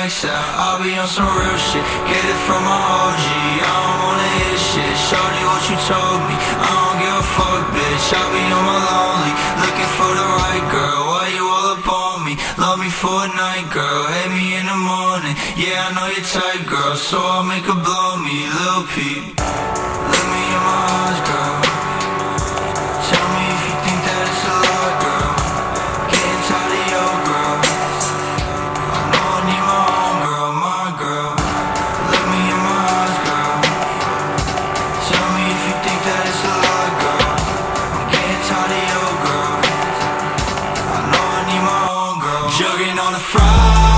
max out. I'll be on some real shit, get it from my OG. I don't wanna hear shit, shorty what you told me. I don't give a fuck, bitch, I'll be on my lonely, looking for the right girl. Why you all up on me? Love me for a night, girl, hate me in the morning. Yeah, I know you're tight, girl, so I'll make her blow me, Lil Peep. Look me in my eyes, girl. Tell me if you think that it's a lie, girl. Getting tired of your girl. I know I need my own girl, my girl. Look me in my eyes, girl. Tell me if you think that it's a lie, girl. I'm getting tired of your girl. I know I need my own girl. Jugging on a Friday.